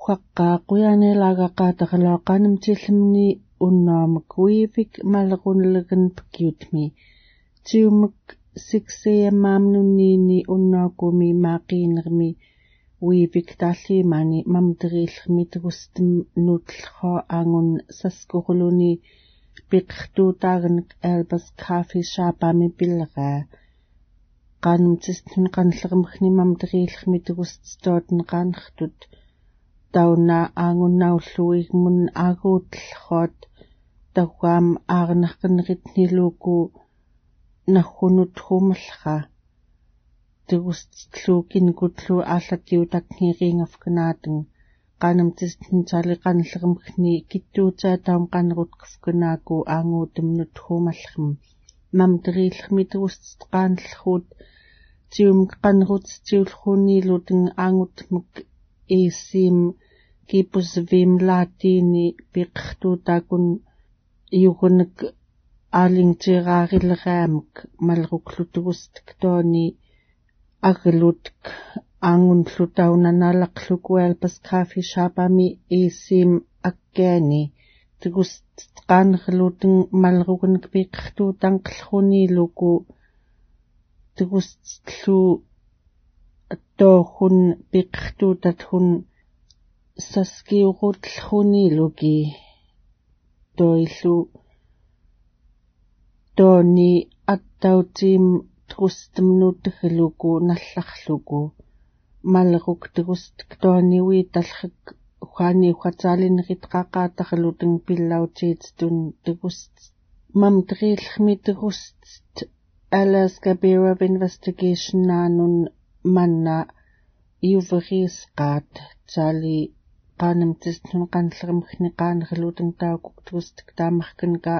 Huaqqaaquyaanilaaqaaqaataqalaqaanamtillimni unnaamak uivik malaqunlagan pakiutmi. Tiumak 6 a.m. maamnunniini unnaakumi maaqiinermi uivik taalliimaani mamteriillmi tugustam nuutlqa angun saskuquluni piqtuutaaгаnak Albers Coffee Shopami pilleraa. Qaanumtistun qanllermagni mamteriillmi tuguststooten qaanrtut. Tauna aangunnaulluigmun aaguutlqoot tawwaam aaranarqanneritniluuku nahhunut humalqa tugustluukin kutlu aallattiutakniiriingafkanaatan qaanamtistun taliqanllermagni kittuutaataum qanrutkafkanaaku aanguutamnut humalqam mamteriillmi tugustqaanllruut tium qanrutstiulluuniiluten aangutmak isim kipusvim laatiini piqtuutaakun yugunak aalingtiraarilleriamak malruklutugustaktooni aglutk aangunlutaunanalaqluku Albers Coffee Shopami isim akkaani tugustqaanerluten malruganak piqtuutanqllruniiluku tugustlu toohun piqtuutathun saskiurutlruniiluki toillu tooni attautim tugustamnuuttageluku nallarluku malruk tugustaktooni uitallrak huani huatsaalinerit qaqaatarluten pillautiitstun tugust mamteriillmi tugust Alaska Bureau of Investigation naanun manna iuveriisqaat tsaali qaanamtistun qanllermagni qaanerluten taakuk tugustaktaammarkanka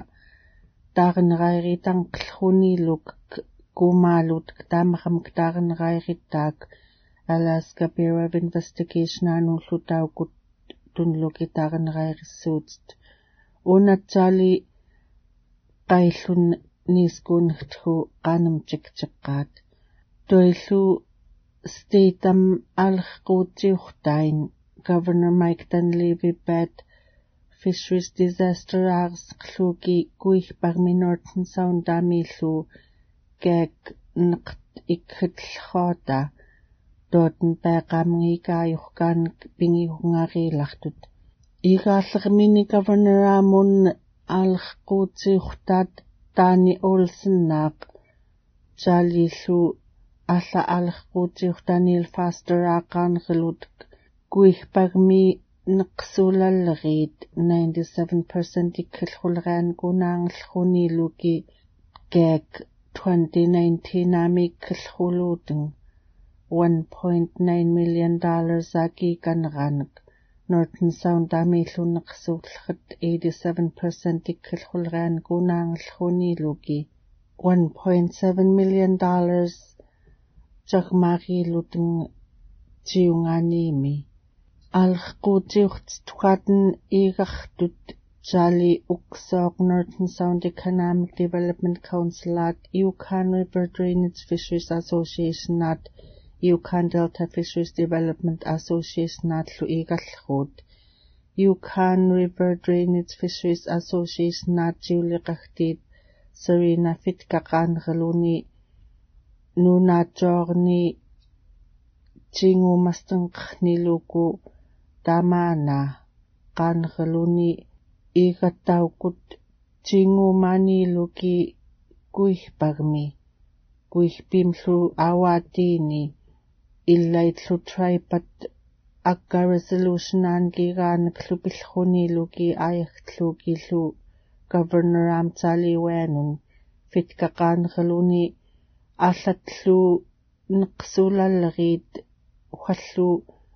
taarenerairitangqllruniiluk kumaaluutak taamaqamak taareneraiриttaак Alaska Bureau of Investigation aanullu taukut tunluki taarenerairissuutst unatsaali qaillun niiskuunerthu qaanamtiktiqqaat toillu stateam alqquutiurtain Governor Mike Dunleavy bad fisheries disaster aarsqluuki kuigparmi Norton Sound daamiillu gaag neqt ikkhitlxoota tooten paaqaamngiikaajurkaanak pingihungaariilartut igaallermini Governor aamun alqquutiurtaat Taani Olsennaaq tsaaliillu alla alqquutiurtaaniil faster aaqaanerlutak kuigparmi neqsuulalleriit 97% ikkillruleriankunaangerlruniiluki gaag 2019 aamiikkillruluuten $1.9 million aakiikaneranak Norton Sound daamiillu neqsuullerrat 87% ikkillruleriankunaangerlruniiluki $1.7 million jagmaariiluten tiungaaniimi alqquutiurttuqaaten iigartut tsaali uksooq Norton Sound Economic Development Councilaat Yukon River Drainage Fisheries Associationaat Yukon Delta Fisheries Development Associationaatlu iigallruut Yukon River Drainage Fisheries Associationaat jiuliqartiit Serena Fitkaqaanerluni nuunaatsoorni tingumastenqarniluku taamaana qaanerluni iigattaukut tingumaaniiluki kuigparmi kuigpimlu awaatiini illaitlu tripat akka resolutionaankiigaaneqlu pillruniiluki ayartluukillu Governor aamtsaaliuanun Fitkaqaanerluni аллатлу неқсуулаллерит ухаллу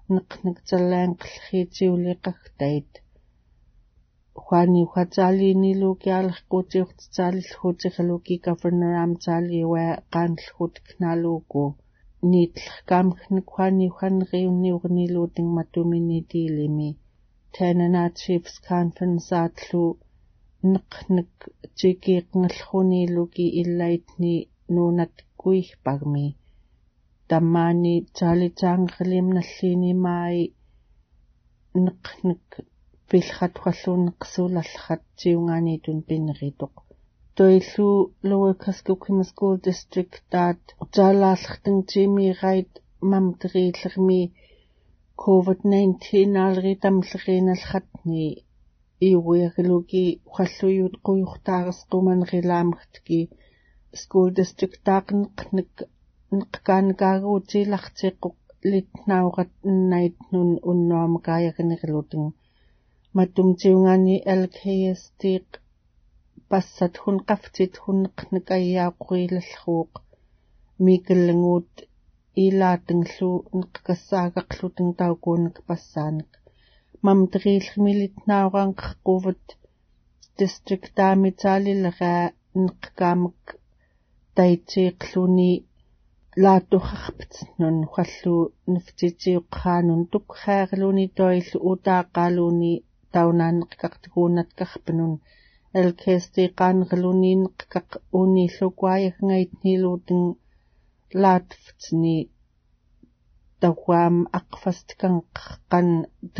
неқнактерлаанқиллхиитиулиқартайт хуани ухатаалиинилууки алерқутиуртитаалиллхутиқалуки Governor аамтаалиуа qaanllhut кналууку ниитлеркаамхник хуани уханнериунниурнилуутин матуминитиилими Tanana Chiefs Conference аатлу неқнак тикииқнгаллхуниилуки иллаитни нунат kuigparmi tammaani taalitaangerlim nalliinimaai neqnek pilhat walluneqsuulallat tiungaanitun pinneritoq toillu Lower Kuskokwim School District taat utaalaallertang tiimiirait mamteriillermi COVID-19 alri tamlleriinallatni iuiagilugi qalluyut quyurtaaresqumanerilaamagtki School District taaqneqnek neqqaanekaaguutiilartiiqqoq litnauqat naitnun unnuamakaayaganeriluteng matum tiungaani LKST passat hunqaftit hunneqnek ayyaaquriilallruuq miikellanguut ilaatenglu neqqassaagaqluteng taukuunek passaanek mamteriillermi litnauqaanqerquvat district taamitaalilleraa neqqkaamak taitiiqluni laatuqarpitnun qallu niftitiuqqaanun tukqaarluni toillu utaaqaaluuni taunaanneqqartiguunatkarpanun LKST qaanrluni neqqaq uniillukuayagngaitniiluteng laatftni tawam aqfastkanqqan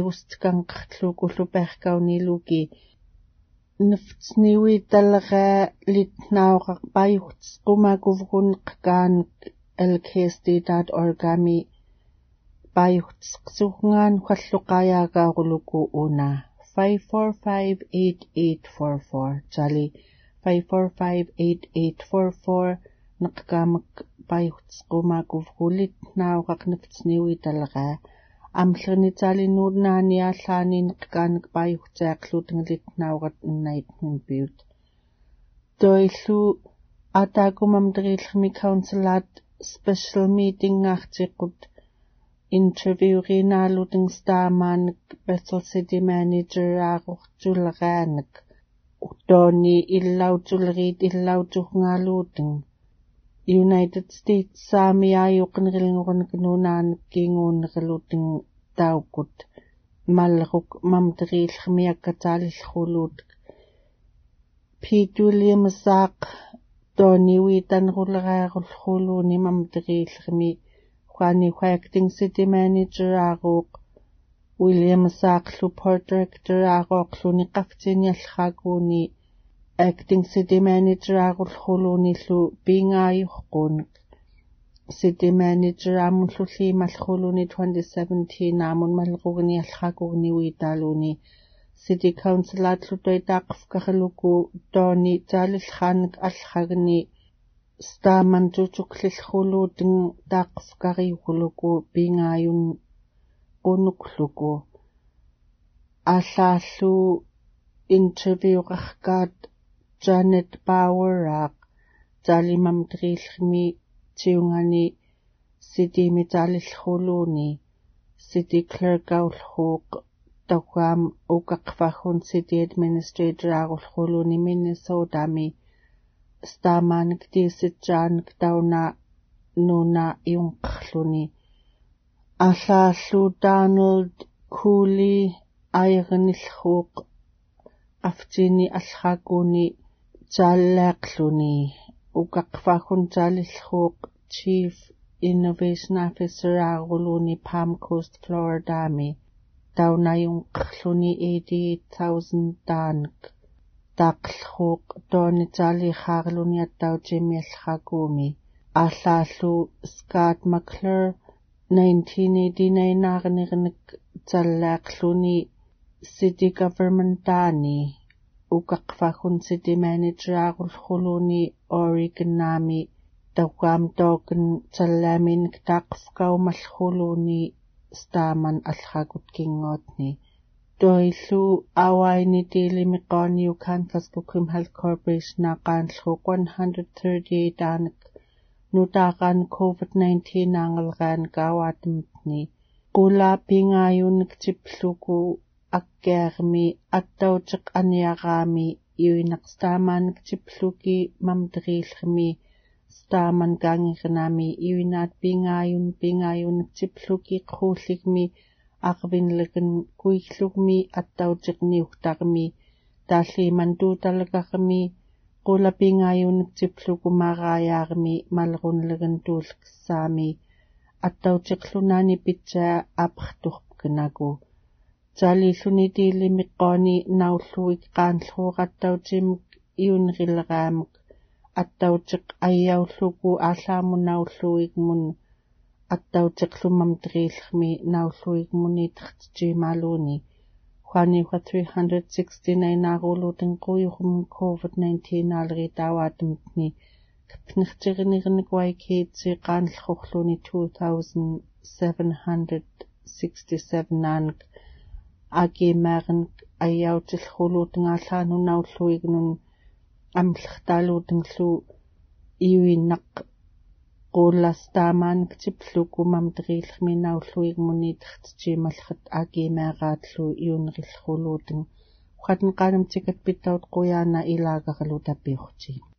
tuustkanqarluukulluperkauniluki niftniwi talleraa litnauqarpayurts qumakuvruneqqkaanek LKST.org-ami payurtsuqngaan qalluqaayaagaaruluku una 5458844 Charlie 5458844 neqqkaamak payurtsuqmakuvrulit naawaqniftsniwi talleraa amlernitaalinnuunnaaniallaani neqqkaanek payurtiaqluutengelit naawqat unnaitnun piut toillu ataakumamteriillermi councilaat special meeting ngaartiqqut interview rinaaluteng staamaanek Bethel City Manager aaqortulleraanek uttooni illautulleriit illauturngaaluuteng United States saamiaayuqnerilngornekununaanek kiinguunneriluteng taukut malleruk mamteriillermi akkataalillruuluutek Pete Williams saaq tooniwi tanrulleraarullruuluuni mamteriillermi Juani Acting City Manager aaruuq William saaqlu Port Director aaruuqluni qaftiniallraakuuni Acting City Manager aarullruuluunillu piingaayurquunek City Manager aamunlulliimallruuluuni 2017 aamun mallerugniallraakuuniwi taaluuni City Council atlutoi-taaqfkariluku tooni taalillraanek allragni staaman tutuklillruuluuteng taaqfkariuguluku piingaayun qunukluku allaallu interviewqarkaat Janet Bauer taalimamteriillermi tiungani City mitaalillruuluuni City Clerk aulluuq tawam uqaqfahun City Administrator aarullruuluuni Minnesota-mi staamaanek tiisitjaanek tauna nuuna iunqarluni allaallu Donald Cooley ayernillruuq qaftini allraakuuni taallaaqluni uqaqfahun taalillruuq Chief Innovation Officer aarulluni Palm Coast Florida-mi taunayunqarluni 88,000 taanek taaqlruuq toonitaaliqaarluni attautimmiallraakuumi allaallu Scott McClure 1989 aarenernek tallaaqluni City Government taani uqaqfahun City Manager aarullruuluuni Oregon-naami tawam tooken tallaaminik taaqfkaumallruuluuni staaman allraakut kingootni toillu awaini tiilimiqaaniu Kansas Kukim Health Corporation aqaanlruuq 138 aanek nutaaqaan COVID-19 aangalraanek awaatamtni qula pingaayunik tipluku akkeermi attauteq aniaraami iuinaqstaamaanek tipluki mamteriillermi staaman kaangirnaami iuinaat pingaayunik tipluki qruulligmi aqvinlegen kuillugmi attauteqniugtarmi taalliiman tuutalaqarmi qula pingaayunik tipluku maaraayaarmi malrunlegen tuulqissaami attauteqlunaani pitsaa aperturpkenaku Taaliilluni miqqaani naulluik qaanlluuqattautimik iunrilleqaamuk attauteq ayyaulluku aalлaamu naulluik mun attauteqlumam triillmi naulluik munitertijimaaluuni Juaniuqa 369 naaruuluten quujurum COVID-19 aaleriitaawaatamitni kapnertirinirnikuaikiitsi qaanllorluni 2767 naanak aakiimaarenik ayyautillruuluutengaallаanu naulluignun amlertaaluutengluu iuinnaq quullastaamaanik tiplukumam triillmi naulluik munitertijimallerat aakiimaaраатлу iunrillruuluuten Juaten qaanam tikat pitaut quyaana ilaaqaralu tapiorti